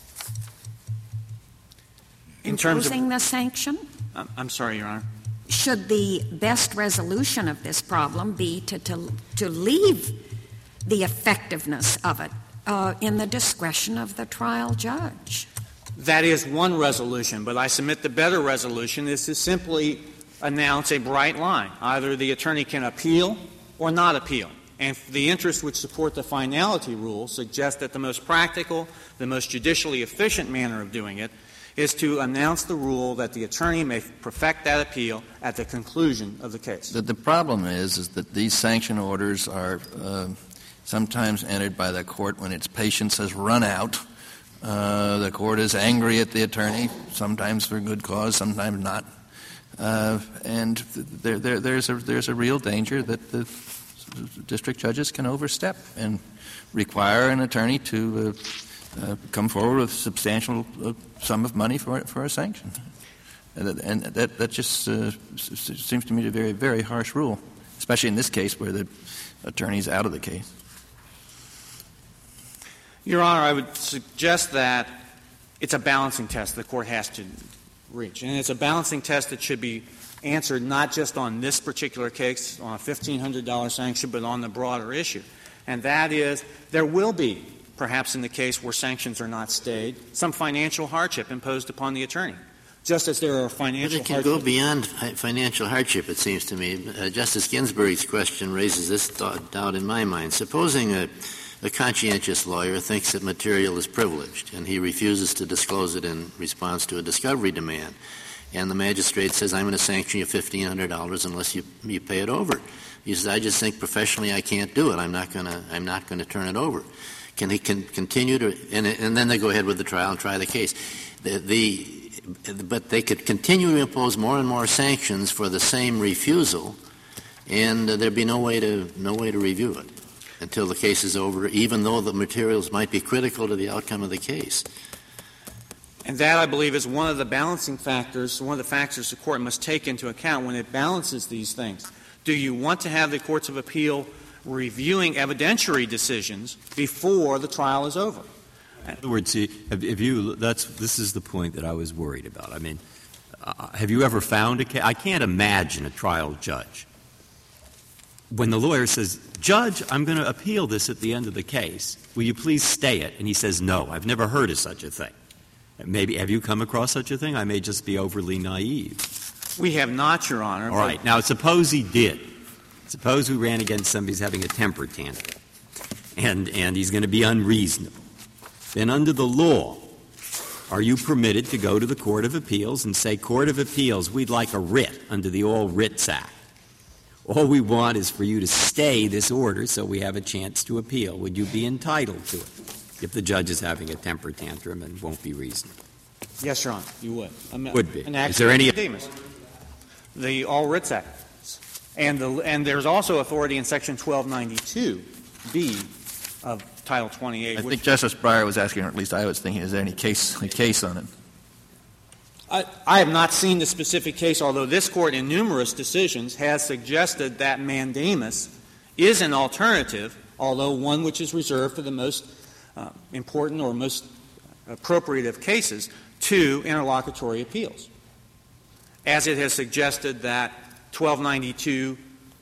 In terms imposing of the sanction? I'm sorry, Your Honor. Should the best resolution of this problem be to, to, to leave the effectiveness of it uh, in the discretion of the trial judge? That is one resolution, but I submit the better resolution is to simply announce a bright line. Either the attorney can appeal or not appeal. And the interests which support the finality rule suggest that the most practical, the most judicially efficient manner of doing it is to announce the rule that the attorney may perfect that appeal at the conclusion of the case. The, the problem is, is that these sanction orders are uh, sometimes entered by the court when its patience has run out. Uh, the court is angry at the attorney, sometimes for good cause, sometimes not. Uh, and there, there, there's, a, there's a real danger that the district judges can overstep and require an attorney to uh, uh, come forward with a substantial uh, sum of money for, for a sanction. And, and that, that just uh, s- seems to me to be a very, very harsh rule, especially in this case where the attorney's out of the case. Your Honor, I would suggest that it's a balancing test the court has to reach. And it's a balancing test that should be answered not just on this particular case, on a fifteen hundred dollars sanction, but on the broader issue. And that is, there will be, perhaps in the case where sanctions are not stayed, some financial hardship imposed upon the attorney. Just as there are financial hardship. But it can hardship. go beyond financial hardship, it seems to me. Uh, Justice Ginsburg's question raises this thought, doubt in my mind. Supposing a A conscientious lawyer thinks that material is privileged, and he refuses to disclose it in response to a discovery demand. And the magistrate says, I'm going to sanction you fifteen hundred dollars unless you, you pay it over. He says, I just think professionally I can't do it. I'm not going to I'm not going to turn it over. Can he can continue to and, and then they go ahead with the trial and try the case. The, the, but they could continue to impose more and more sanctions for the same refusal, and uh, there'd be no way to no way to review it until the case is over, even though the materials might be critical to the outcome of the case. And that, I believe, is one of the balancing factors, one of the factors the court must take into account when it balances these things. Do you want to have the courts of appeal reviewing evidentiary decisions before the trial is over? In other words, see, have, have you, that's, this is the point that I was worried about. I mean, uh, have you ever found a case? I can't imagine a trial judge when the lawyer says, Judge, I'm going to appeal this at the end of the case. Will you please stay it? And he says, no, I've never heard of such a thing. Maybe, have you come across such a thing? I may just be overly naive. We have not, Your Honor. All right. Now, suppose he did. Suppose we ran against somebody who's having a temper tantrum, and, and he's going to be unreasonable. Then under the law, are you permitted to go to the Court of Appeals and say, Court of Appeals, we'd like a writ under the All Writs Act. All we want is for you to stay this order so we have a chance to appeal. Would you be entitled to it if the judge is having a temper tantrum and won't be reasonable? Yes, Your Honor, you would. Um, would be. An is there any mandamus. The All Writs Act. And, the, and there's also authority in Section twelve ninety-two B of Title twenty-eight. I think Justice Breyer was asking, or at least I was thinking, is there any case, a case on it? I, I have not seen the specific case, although this Court in numerous decisions has suggested that mandamus is an alternative, although one which is reserved for the most uh, important or most appropriate of cases, to interlocutory appeals. As it has suggested that twelve ninety-two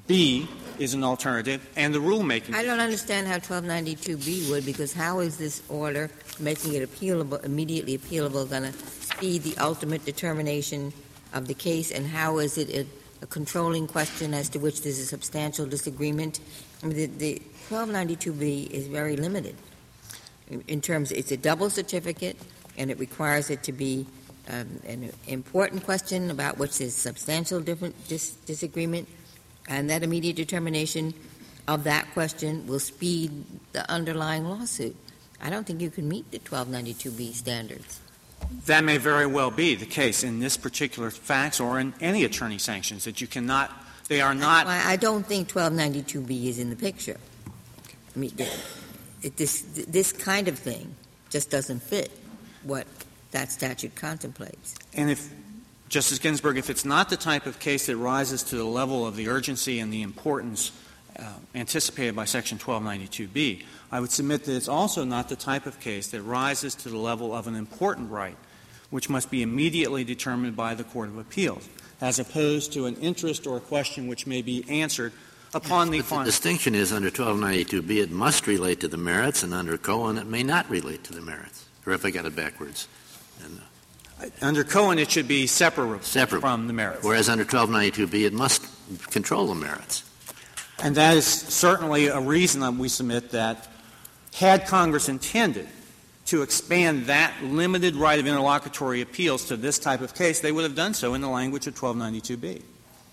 B is an alternative, and the rulemaking. I don't understand how twelve ninety-two B would, because how is this order making it appealable, immediately appealable, going to speed the ultimate determination of the case, and how is it a, a controlling question as to which there's a substantial disagreement? I mean, the, the twelve ninety-two B is very limited in, in terms, it's a double certificate, and it requires it to be um, an important question about which there's substantial different dis- disagreement, and that immediate determination of that question will speed the underlying lawsuit. I don't think you can meet the twelve ninety-two B standards. That may very well be the case in this particular facts or in any attorney sanctions, that you cannot, they are not. I don't think twelve ninety-two B is in the picture. I mean, it, this, this kind of thing just doesn't fit what that statute contemplates. And if, Justice Ginsburg, if it's not the type of case that rises to the level of the urgency and the importance uh, anticipated by Section twelve ninety-two B, I would submit that it's also not the type of case that rises to the level of an important right, which must be immediately determined by the Court of Appeals, as opposed to an interest or a question which may be answered upon yes, the but final. The distinction is under twelve ninety-two B it must relate to the merits, and under Cohen it may not relate to the merits. Or if I got it backwards. And, uh, under Cohen it should be separate, separate from the merits. Whereas under twelve ninety-two B it must control the merits. And that is certainly a reason that we submit that had Congress intended to expand that limited right of interlocutory appeals to this type of case, they would have done so in the language of twelve ninety-two B.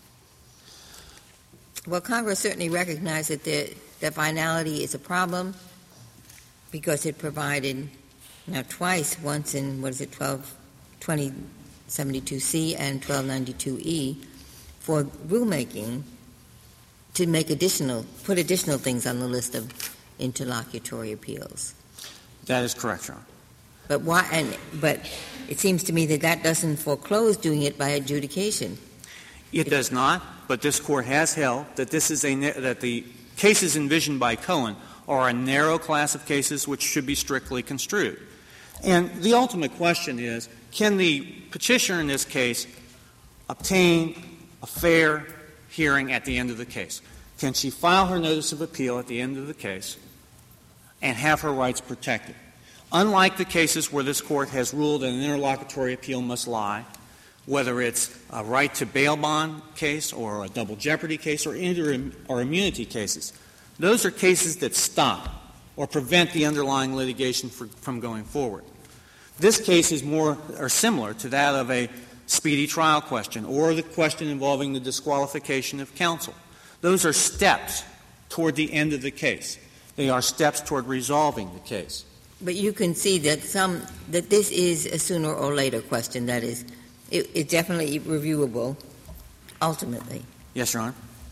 Well, Congress certainly recognized that, the, that finality is a problem because it provided now twice, once in, what is it, twelve twenty seventy-two C and twelve ninety-two E, for rulemaking to make additional, put additional things on the list of interlocutory appeals. That is correct, Your Honor. But why? And but it seems to me that that doesn't foreclose doing it by adjudication. It, it does not. But this Court has held that this is a that the cases envisioned by Cohen are a narrow class of cases which should be strictly construed. And the ultimate question is, can the petitioner in this case obtain a fair hearing at the end of the case? Can she file her notice of appeal at the end of the case and have her rights protected? Unlike the cases where this Court has ruled that an interlocutory appeal must lie, whether it's a right to bail bond case or a double jeopardy case or, inter- or immunity cases, those are cases that stop or prevent the underlying litigation for, from going forward. This case is more or similar to that of a speedy trial question or the question involving the disqualification of counsel. Those are steps toward the end of the case. They are steps toward resolving the case. But you can see that some that this is a sooner or later question. That is, it, it's definitely reviewable ultimately. Yes, Your Honor.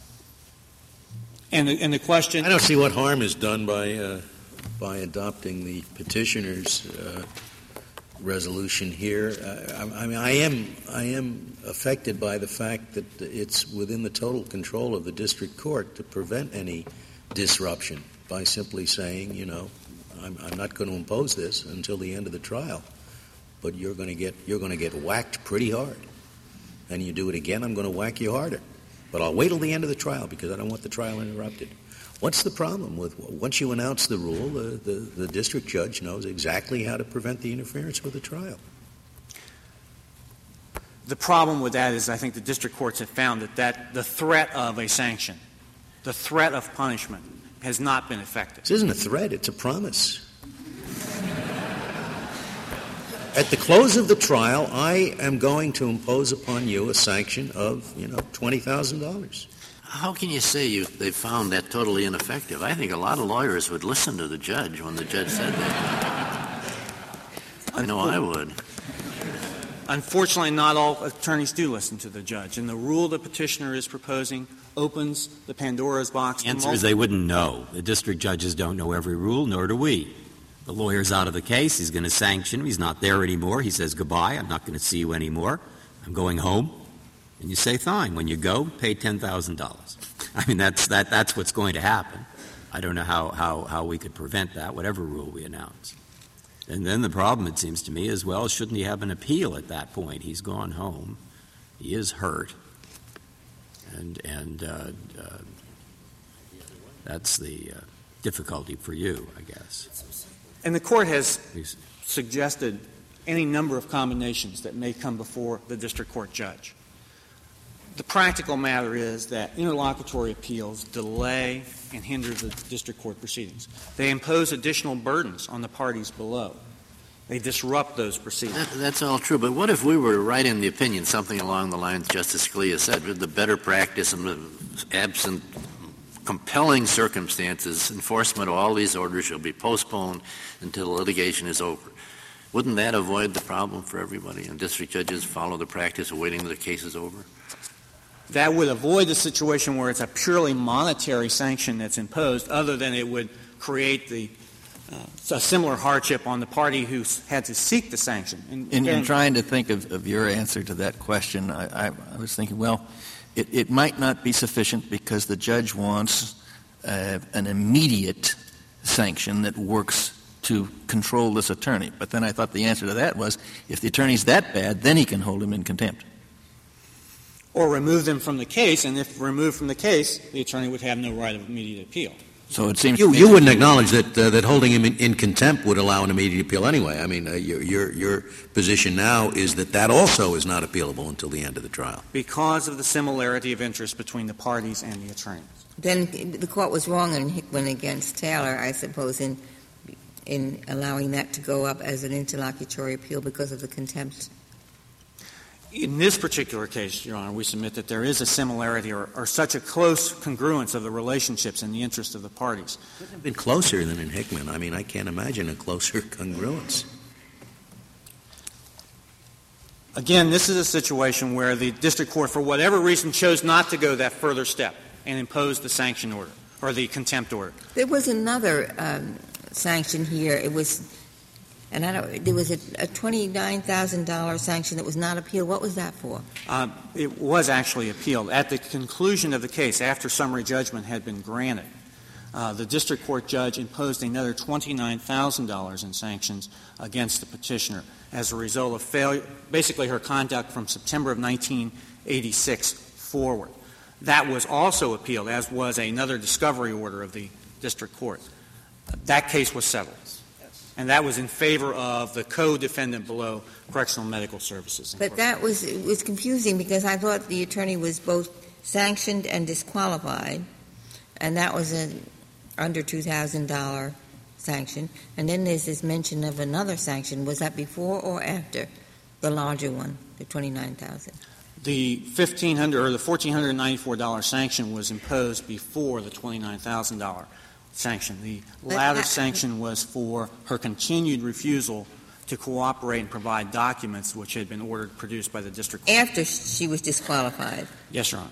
And the, and the question I don't see what harm is done by uh, by adopting the petitioner's uh, resolution here. Uh, I, I mean, I am I am affected by the fact that it's within the total control of the district court to prevent any disruption by simply saying, you know, I'm, I'm not going to impose this until the end of the trial, but you're going to get you're going to get whacked pretty hard, and you do it again, I'm going to whack you harder. But I'll wait till the end of the trial because I don't want the trial interrupted. What's the problem with once you announce the rule, the, the, the district judge knows exactly how to prevent the interference with the trial? The problem with that is I think the district courts have found that, that the threat of a sanction, the threat of punishment, has not been effective. This isn't a threat, it's a promise. At the close of the trial, I am going to impose upon you a sanction of, you know, twenty thousand dollars. How can you say you, they found that totally ineffective? I think a lot of lawyers would listen to the judge when the judge said that. I know I would. Unfortunately, not all attorneys do listen to the judge, and the rule the petitioner is proposing opens the Pandora's box. The answer is they wouldn't know. The district judges don't know every rule, nor do we. The lawyer's out of the case. He's going to sanction him. He's not there anymore. He says, goodbye, I'm not going to see you anymore. I'm going home. And you say, fine. When you go, pay ten thousand dollars. I mean, that's, that, that's what's going to happen. I don't know how, how, how we could prevent that, whatever rule we announce. And then the problem, it seems to me, is, well, shouldn't he have an appeal at that point? He's gone home. He is hurt. and and uh, uh, that's the uh, difficulty for you, I guess. And the Court has suggested any number of combinations that may come before the district court judge. The practical matter is that interlocutory appeals delay and hinder the district court proceedings. They impose additional burdens on the parties below. They disrupt those proceedings. That, that's all true, but what if we were to write in the opinion something along the lines Justice Scalia said, with the better practice and absent compelling circumstances, enforcement of all these orders shall be postponed until litigation is over. Wouldn't that avoid the problem for everybody, and district judges follow the practice of waiting until the case is over? That would avoid the situation where it's a purely monetary sanction that's imposed, other than it would create the uh, a similar hardship on the party who had to seek the sanction. In, in, in trying to think of, of your answer to that question, I, I, I was thinking, well, it, it might not be sufficient because the judge wants uh, an immediate sanction that works to control this attorney. But then I thought the answer to that was, if the attorney's that bad, then he can hold him in contempt. Or remove them from the case, and if removed from the case, the attorney would have no right of immediate appeal. So it seems you, to me you wouldn't acknowledge that uh, that holding him in, in contempt would allow an immediate appeal anyway. I mean, uh, your, your your position now is that that also is not appealable until the end of the trial. Because of the similarity of interest between the parties and the attorneys. Then the Court was wrong in Hickman against Taylor, I suppose, in in allowing that to go up as an interlocutory appeal because of the contempt. In this particular case, Your Honor, we submit that there is a similarity or, or such a close congruence of the relationships and the interest of the parties. It would have been closer than in Hickman. I mean, I can't imagine a closer congruence. Again, this is a situation where the district court, for whatever reason, chose not to go that further step and impose the sanction order or the contempt order. There was another um, sanction here. It was And I don't, there was a, a twenty-nine thousand dollars sanction that was not appealed. What was that for? Uh, it was actually appealed. At the conclusion of the case, after summary judgment had been granted, uh, the district court judge imposed another twenty-nine thousand dollars in sanctions against the petitioner as a result of failure, basically her conduct from September of nineteen eighty-six forward. That was also appealed, as was another discovery order of the district court. That case was settled. And that was in favor of the co-defendant below, Correctional Medical Services. But that was it was confusing because I thought the attorney was both sanctioned and disqualified, and that was an under two thousand dollars sanction. And then there's this mention of another sanction. Was that before or after the larger one, the twenty-nine thousand dollars? The fifteen hundred dollars or the one thousand four hundred ninety-four dollars sanction was imposed before the twenty-nine thousand dollars sanction. The But latter that, sanction was for her continued refusal to cooperate and provide documents which had been ordered produced by the district court. after she was disqualified. Yes, Your Honor.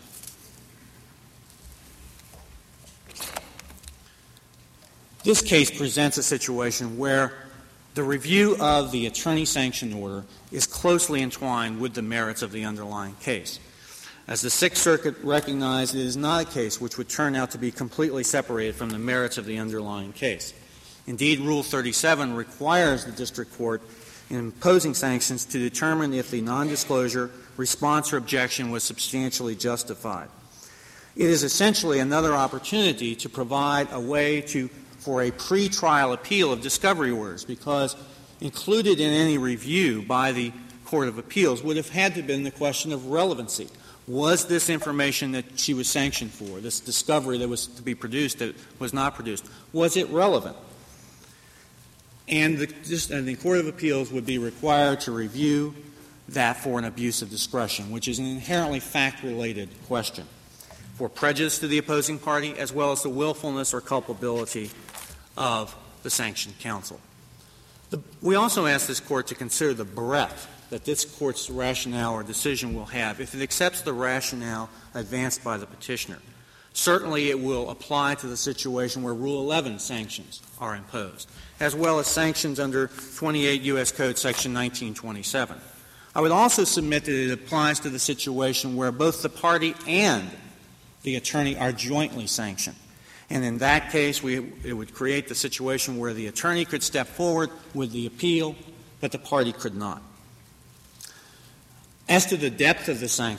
This case presents a situation where the review of the attorney sanction order is closely entwined with the merits of the underlying case. As the Sixth Circuit recognized, it is not a case which would turn out to be completely separated from the merits of the underlying case. Indeed, Rule thirty-seven requires the district court in imposing sanctions to determine if the nondisclosure, response, or objection was substantially justified. It is essentially another opportunity to provide a way to for a pretrial appeal of discovery orders, because included in any review by the Court of Appeals would have had to have been the question of relevancy. Was this information that she was sanctioned for, this discovery that was to be produced that was not produced, was it relevant? And the, just, and the Court of Appeals would be required to review that for an abuse of discretion, which is an inherently fact-related question for prejudice to the opposing party as well as the willfulness or culpability of the sanctioned counsel. The, we also ask this Court to consider the breadth that this Court's rationale or decision will have if it accepts the rationale advanced by the petitioner. Certainly it will apply to the situation where Rule eleven sanctions are imposed, as well as sanctions under twenty-eight U S Code Section nineteen twenty-seven. I would also submit that it applies to the situation where both the party and the attorney are jointly sanctioned. And in that case, we, it would create the situation where the attorney could step forward with the appeal, but the party could not. As to the depth of the sanction,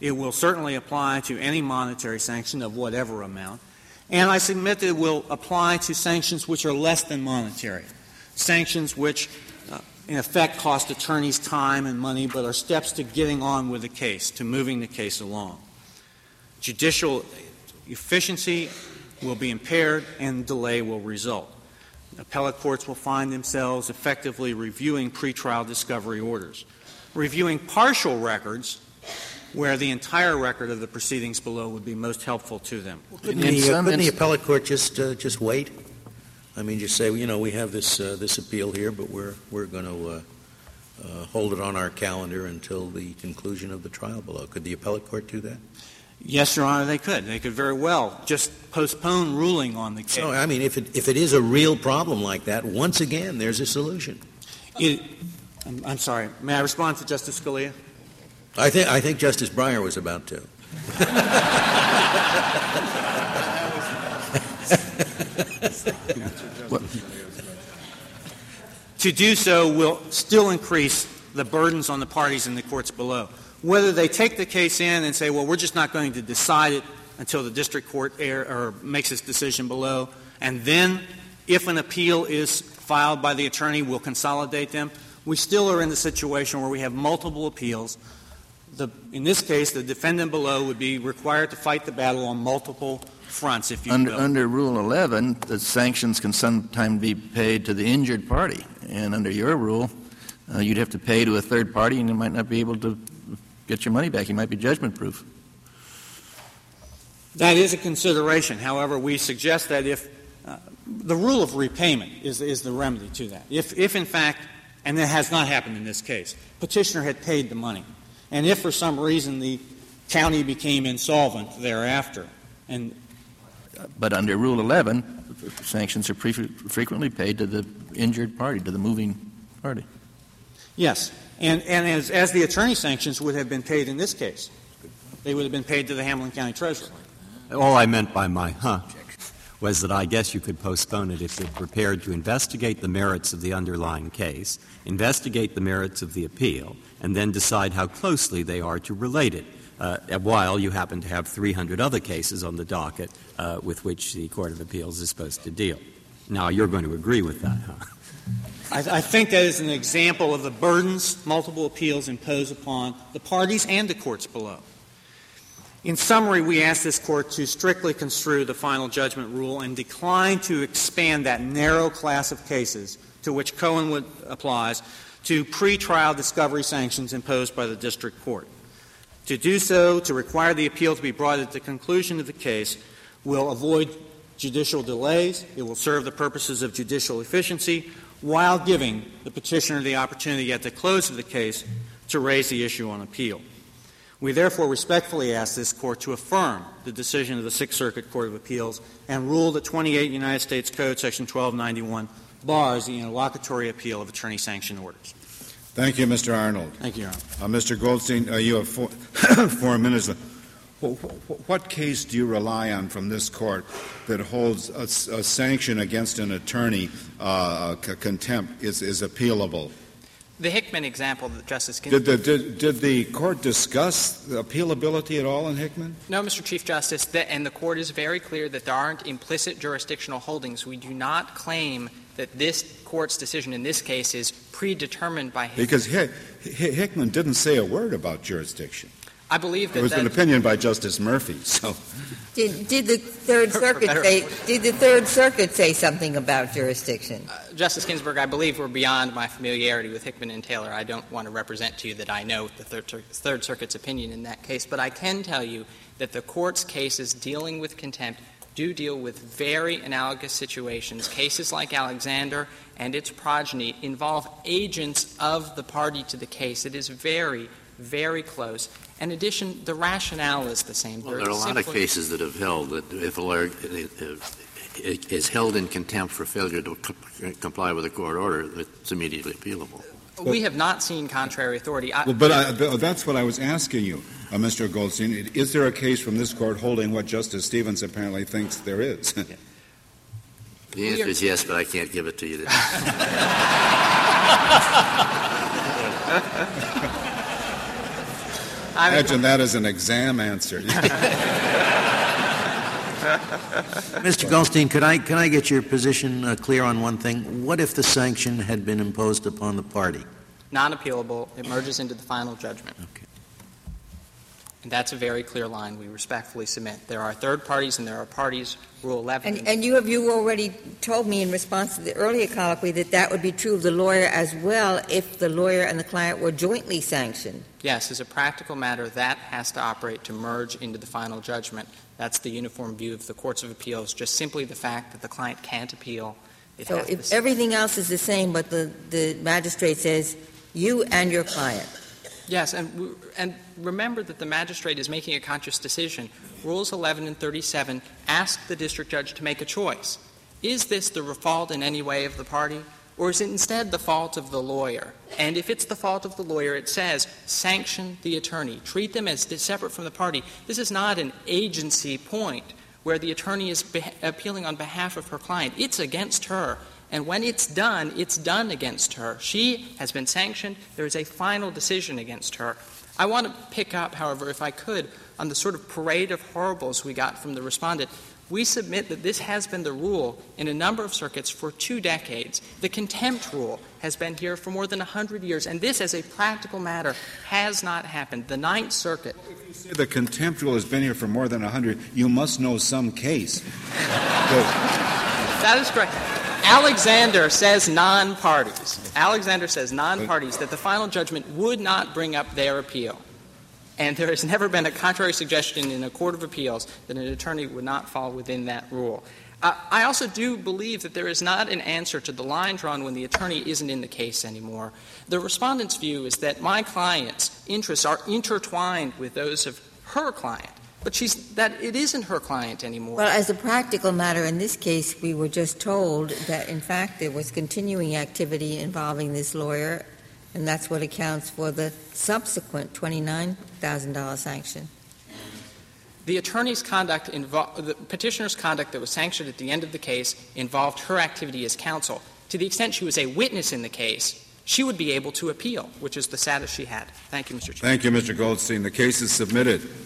It will certainly apply to any monetary sanction of whatever amount. And I submit that it will apply to sanctions which are less than monetary, sanctions which, uh, in effect, cost attorneys time and money but are steps to getting on with the case, to moving the case along. Judicial efficiency will be impaired and delay will result. Appellate courts will find themselves effectively reviewing pretrial discovery orders, reviewing partial records where the entire record of the proceedings below would be most helpful to them. Couldn't, the, uh, couldn't the appellate court just uh, just wait? I mean, just say, you know, we have this uh, this appeal here, but we're we're going to uh, uh, hold it on our calendar until the conclusion of the trial below. Could the appellate court do that? Yes, Your Honor, they could. They could very well just postpone ruling on the case. So, I mean, if it if it is a real problem like that, once again, there's a solution. It, I'm, I'm sorry. May I respond to Justice Scalia? I think I think Justice Breyer was about to. To do so will still increase the burdens on the parties in the courts below. Whether they take the case in and say, well, we're just not going to decide it until the district court air, or makes its decision below, and then if an appeal is filed by the attorney, we'll consolidate them. We still are in the situation where we have multiple appeals. The, in this case, the defendant below would be required to fight the battle on multiple fronts, if you under, will. Under Rule eleven, the sanctions can sometimes be paid to the injured party. And under your rule, uh, you'd have to pay to a third party, and you might not be able to get your money back. You might be judgment-proof. That is a consideration. However, we suggest that if uh, the rule of repayment is, is the remedy to that. If, if, in fact, and that has not happened in this case, petitioner had paid the money, and if for some reason the county became insolvent thereafter, and but under Rule eleven, sanctions are pre- frequently paid to the injured party, to the moving party. Yes, and, and as, as the attorney sanctions would have been paid in this case, they would have been paid to the Hamilton County Treasurer. All I meant by my huh was that I guess you could postpone it if you're prepared to investigate the merits of the underlying case, investigate the merits of the appeal, and then decide how closely they are to relate it, uh, while you happen to have three hundred other cases on the docket uh, with which the Court of Appeals is supposed to deal. Now, you're going to agree with that, huh? I, I think that is an example of the burdens multiple appeals impose upon the parties and the courts below. In summary, we ask this Court to strictly construe the final judgment rule and decline to expand that narrow class of cases to which Cohenwood applies to pretrial discovery sanctions imposed by the district court. To do so, to require the appeal to be brought at the conclusion of the case, will avoid judicial delays, it will serve the purposes of judicial efficiency, while giving the petitioner the opportunity at the close of the case to raise the issue on appeal. We therefore respectfully ask this Court to affirm the decision of the Sixth Circuit Court of Appeals and rule that twenty-eight United States Code, Section twelve ninety-one, bars the interlocutory appeal of attorney-sanctioned orders. Thank you, Mister Arnold. Thank you, Your Honor. Uh, Mister Goldstein, uh, you have four, four minutes. What case do you rely on from this Court that holds a, a sanction against an attorney, uh, contempt, is, is appealable? The Hickman example that Justice Ginsburg... Did the, did, did the Court discuss the appealability at all in Hickman? No, Mister Chief Justice, the, and the Court is very clear that there aren't implicit jurisdictional holdings. We do not claim that this Court's decision in this case is predetermined by Hickman. Because Hick, Hickman didn't say a word about jurisdiction. I believe that it was that, an opinion by Justice Murphy. So, did, did the Third Circuit say? Did the Third Circuit say something about jurisdiction? Uh, Justice Ginsburg, I believe we're beyond my familiarity with Hickman and Taylor. I don't want to represent to you that I know the Third, Cir- Third Circuit's opinion in that case, but I can tell you that the Court's cases dealing with contempt do deal with very analogous situations. Cases like Alexander and its progeny involve agents of the party to the case. It is very, very close. In addition, the rationale is the same. Well, there are a lot of cases that have held that if a lawyer is held in contempt for failure to comply with a court order, it's immediately appealable. We have not seen contrary authority. I, well, but I, that's what I was asking you, uh, Mister Goldstein. Is there a case from this Court holding what Justice Stevens apparently thinks there is? The answer is yes, but I can't give it to you today. Imagine that as an exam answer. Mister Goldstein, could I, can I get your position uh, clear on one thing? What if the sanction had been imposed upon the party? Non-appealable. It merges into the final judgment. Okay. And that's a very clear line we respectfully submit. There are third parties and there are parties, Rule eleven. And, and you have you already told me in response to the earlier colloquy that that would be true of the lawyer as well if the lawyer and the client were jointly sanctioned. Yes, as a practical matter, that has to operate to merge into the final judgment. That's the uniform view of the courts of appeals, just simply the fact that the client can't appeal. It So has if to... everything else is the same, but the, the magistrate says you and your client. Yes, and, and remember that the magistrate is making a conscious decision. Rules eleven and thirty-seven ask the district judge to make a choice. Is this the fault in any way of the party, or is it instead the fault of the lawyer? And if it's the fault of the lawyer, it says sanction the attorney. Treat them as separate from the party. This is not an agency point where the attorney is be- appealing on behalf of her client. It's against her. And when it's done, it's done against her. She has been sanctioned. There is a final decision against her. I want to pick up, however, if I could, on the sort of parade of horribles we got from the respondent. We submit that this has been the rule in a number of circuits for two decades. The contempt rule has been here for more than one hundred years, and this, as a practical matter, has not happened. The Ninth Circuit. If you say the contempt rule has been here for more than one hundred, you must know some case. That is correct. Alexander says non-parties. Alexander says non-parties that the final judgment would not bring up their appeal. And there has never been a contrary suggestion in a court of appeals that an attorney would not fall within that rule. Uh, I also do believe that there is not an answer to the line drawn when the attorney isn't in the case anymore. The respondent's view is that my client's interests are intertwined with those of her client. But she's, that it isn't her client anymore. Well, as a practical matter, in this case, we were just told that, in fact, there was continuing activity involving this lawyer, and that's what accounts for the subsequent twenty-nine thousand dollars sanction. The attorney's conduct, invo- the petitioner's conduct that was sanctioned at the end of the case involved her activity as counsel. To the extent she was a witness in the case, she would be able to appeal, which is the status she had. Thank you, Mister Chairman. Thank you, Mister Goldstein. The case is submitted.